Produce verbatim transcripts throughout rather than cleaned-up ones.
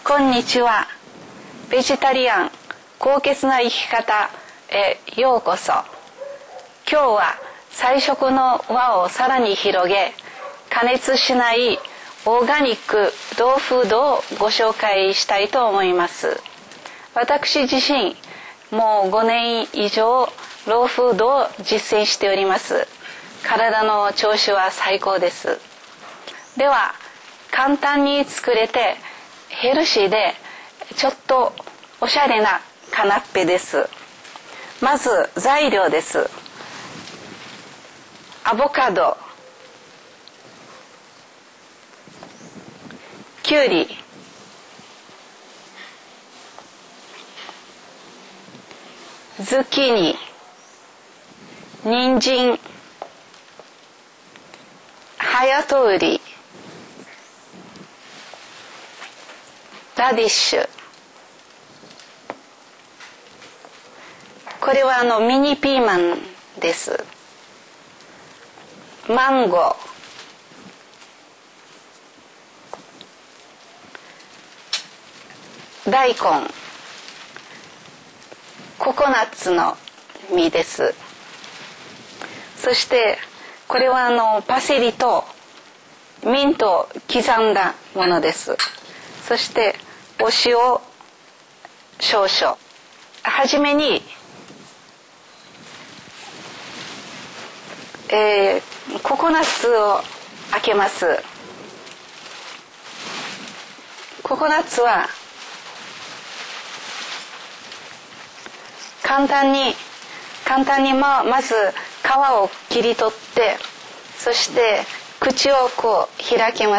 こんにちは。ベジタリアン高潔な生き方へようこそ。今日は菜食の輪をさらに広げ、加熱しないオーガニックローフードをご紹介したいと思います。私自身もうごねん以上ローフードを実践しております。体の調子は最高です。では簡単に作れてヘルシーでちょっとおしゃれなカナッペです。まず材料です。アボカド、きゅうり、ズッキーニ、人参、ハヤトウリ、ラディッシュ。これはあのミニピーマンです。マンゴー、大根、ココナッツの実です。そしてこれはあのパセリとミントを刻んだものです。そしてお塩少々。はじめに、えー、ココナッツを開けます。ココナッツは簡単に簡単にままず皮を切り取って、そして口をこう開きます。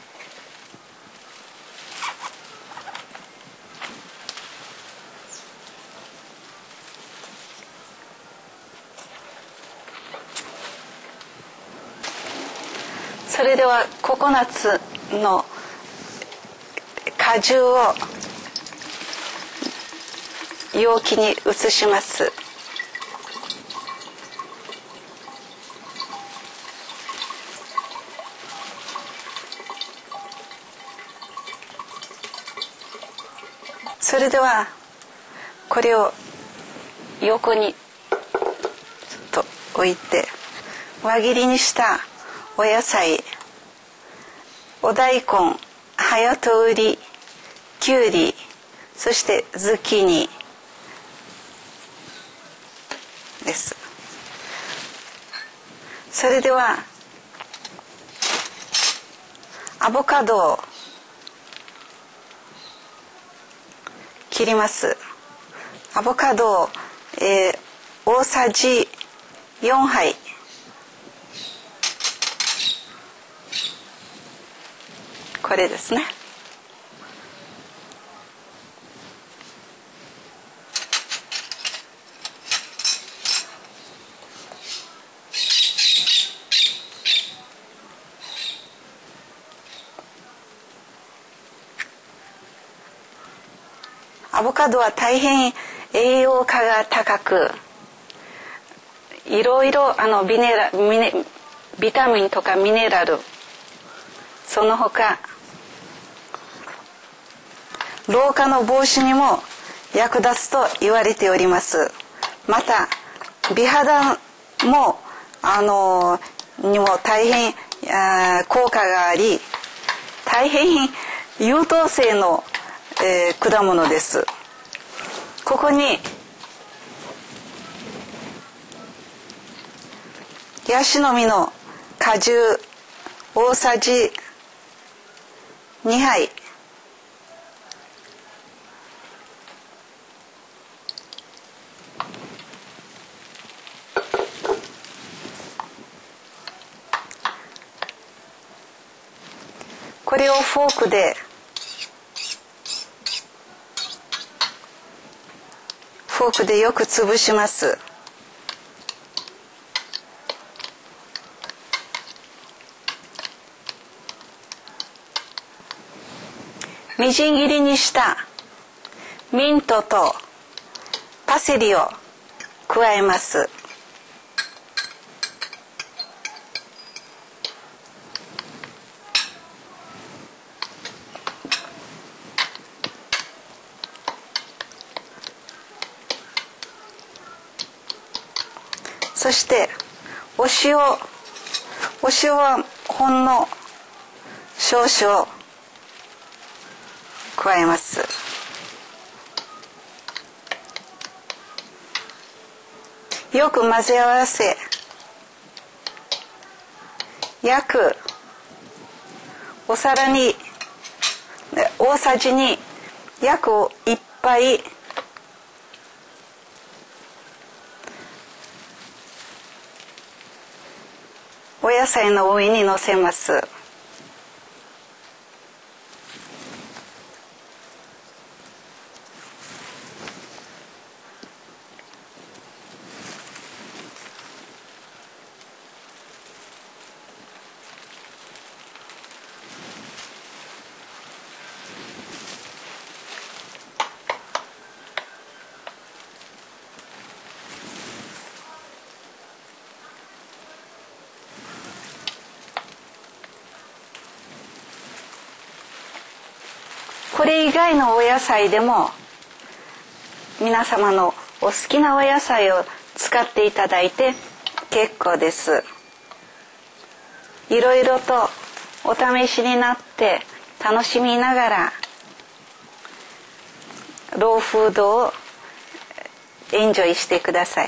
それではココナッツの果汁を容器に移します。それではこれを横にちょっと置いて、輪切りにしたお野菜、お大根、ハヤトウリ、キュウリ、そしてズッキーニです。それではアボカドを切ります。アボカドを、えー、大さじよんはい、これですね。アボカドは大変栄養価が高く、いろいろあのビネラミネビタミンとかミネラル、その他老化の防止にも役立つと言われております。また美肌もあのにも大変あ効果があり、大変優等生の、えー、果物です。ここにヤシの実の果汁大さじにはい、これをフォークでフォークでよく潰します。みじん切りにしたミントとパセリを加えます。 そしてお塩お塩はほんの少々加えます。よく混ぜ合わせ、約お皿に大さじに約いっぱいお野菜の上にのせます。これ以外のお野菜でも皆様のお好きなお野菜を使っていただいて結構です。いろいろとお試しになって楽しみながらローフードをエンジョイしてください。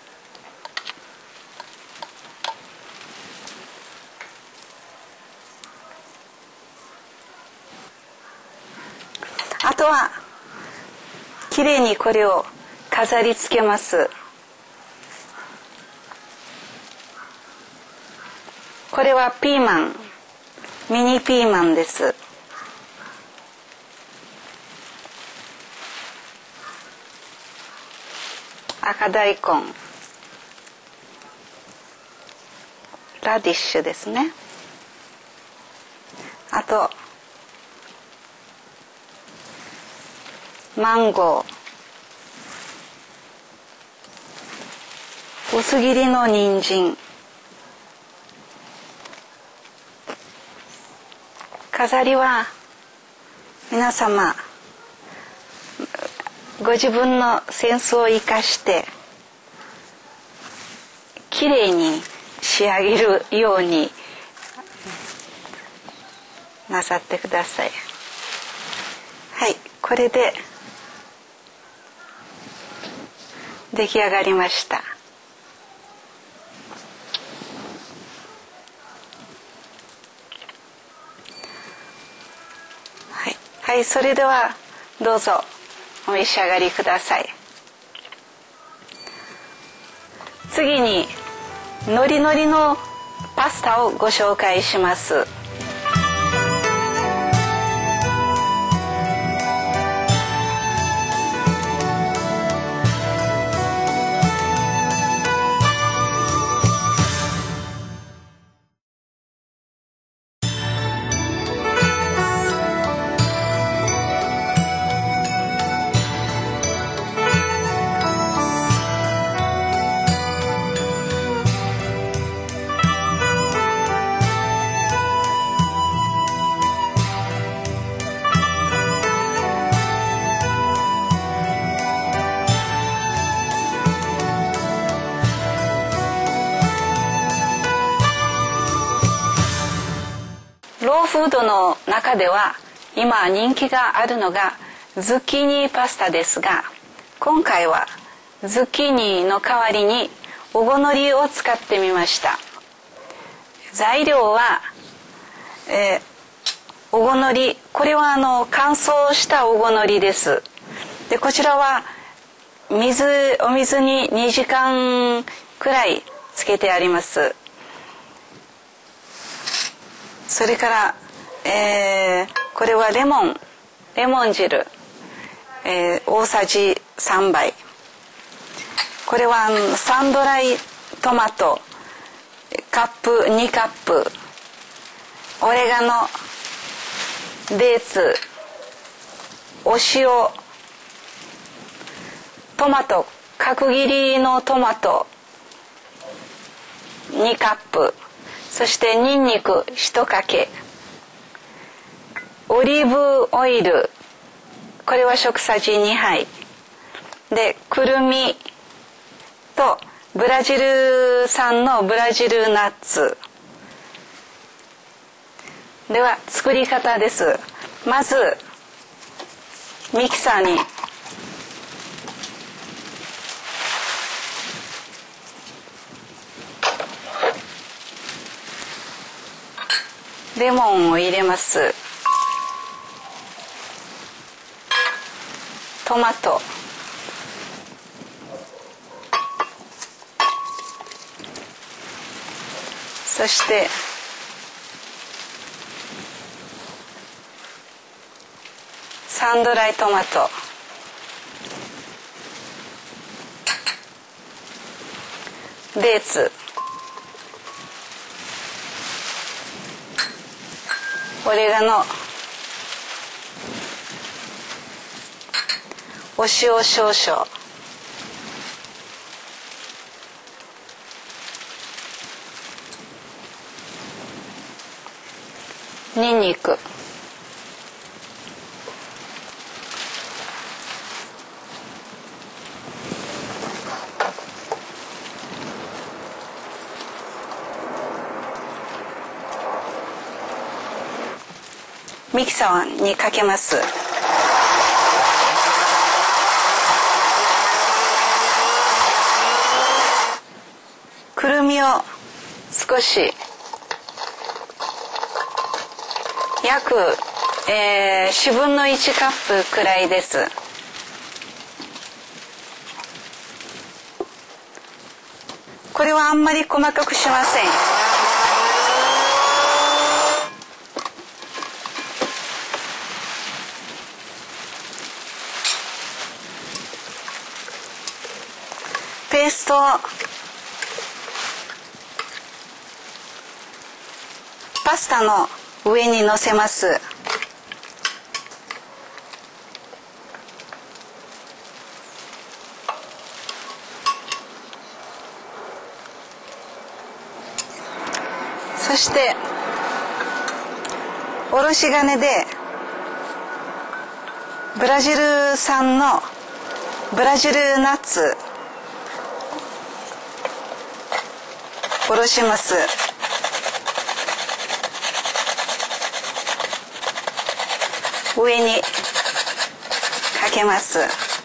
あとはきれいにこれを飾り付けます。これはピーマン、ミニピーマンです。赤大根、ラディッシュですね。あとマンゴー、薄切りの人参、飾りは皆様ご自分のセンスを生かしてきれいに仕上げるようになさってください。はい、これで出来上がりました。はい、はい、それではどうぞお召し上がりください。次にノリノリのパスタをご紹介します。ローフードの中では今人気があるのがズッキーニパスタですが、今回はズッキーニの代わりにおごのりを使ってみました。材料は、えー、おごのり、これはあの乾燥したおごのりです。でこちらは水お水ににじかんくらいつけてあります。それから、えー、これはレモンレモン汁、えー、大さじさんばい。これはサンドライトマトカップにカップ、オレガノ、デーツ、お塩、トマト角切りのトマトにカップ、そしてニンニクいちかけ、オリーブオイル、これは食さじにはいで、くるみとブラジル産のブラジルナッツでは作り方です。まずミキサーにレモンを入れます。トマト、そしてサンドライトマト、デーツ、オレガノ、お塩少々、にんにく、ミキサーにかけます。くるみを少し約、えー、しぶんのいちカップくらいです。これはあんまり細かくしません。ペーストをパスタの上にのせます。そしておろし金でブラジル産のブラジルナッツおろします。上にかけます。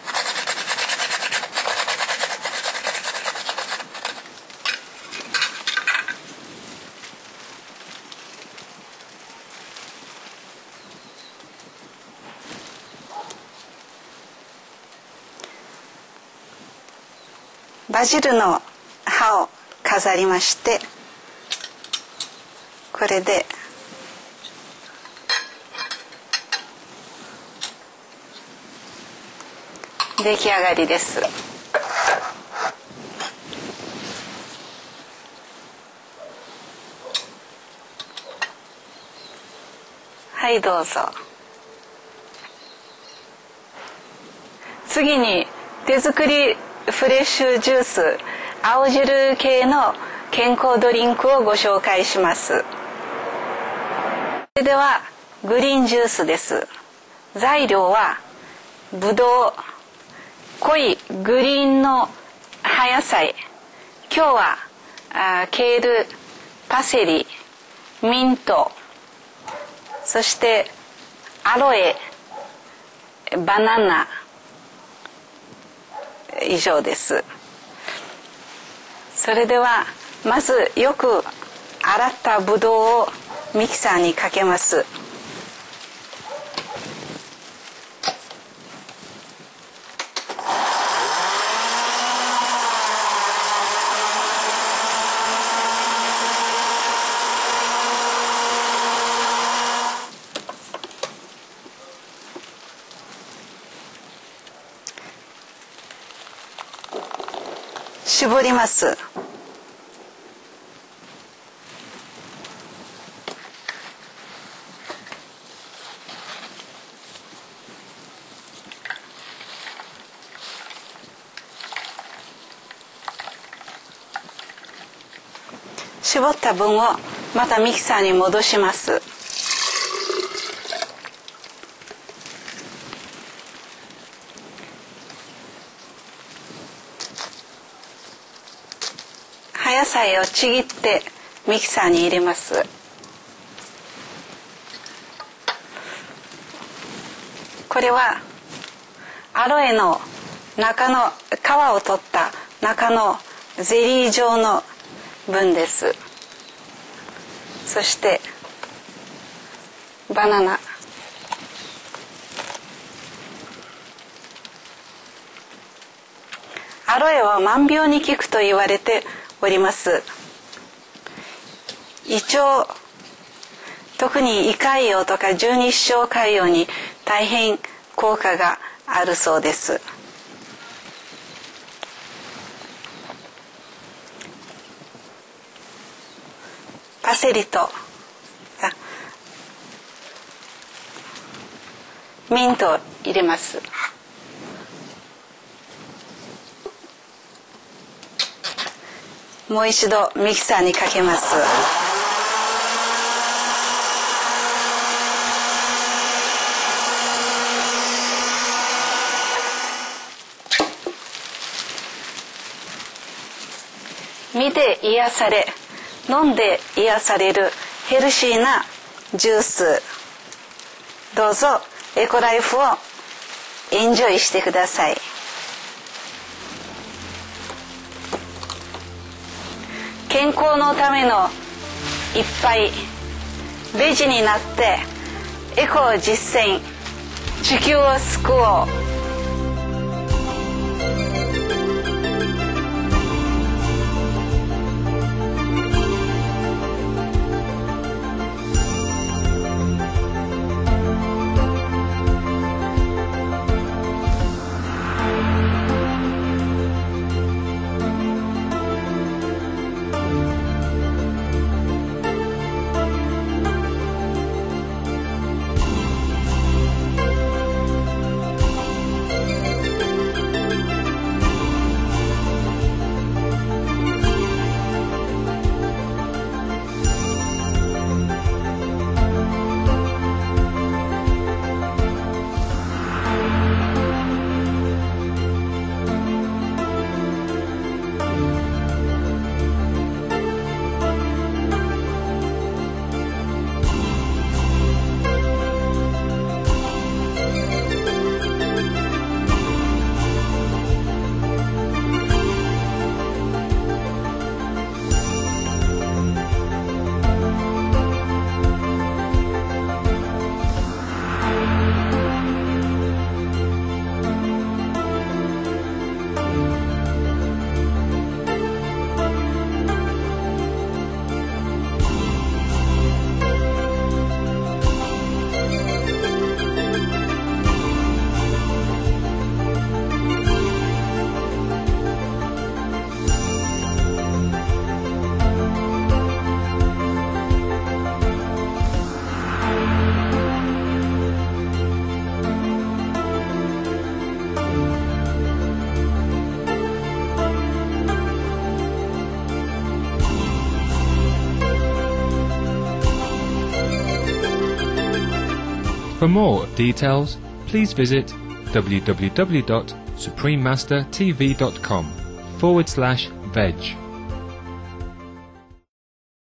バジルの葉を飾りまして、これで出来上がりです。はいどうぞ。次に手作りフレッシュジュース青汁系の健康ドリンクをご紹介します。それではグリーンジュースです。材料はぶどう、濃いグリーンの葉野菜、今日はあケール、パセリ、ミント、そしてアロエ、バナナ、以上です。それではまずよく洗ったぶどうをミキサーにかけます。絞ります。絞った分をまたミキサーに戻します。 野菜をちぎってミキサーに入れます。これはアロエの中の皮を取った中のゼリー状の分です。そしてバナナ、アロエは万病に効くと言われております。胃腸、特に胃潰瘍とか十二指腸潰瘍に大変効果があるそうです。パセリとミントを入れます。もう一度ミキサーにかけます。見て癒され、飲んで癒されるヘルシーなジュース、どうぞエコライフをエンジョイしてください。健康のための一杯、ベジになってエコを実践、地球を救おう。 For more details, please visit w w w dot supreme master t v dot com forward slash veg.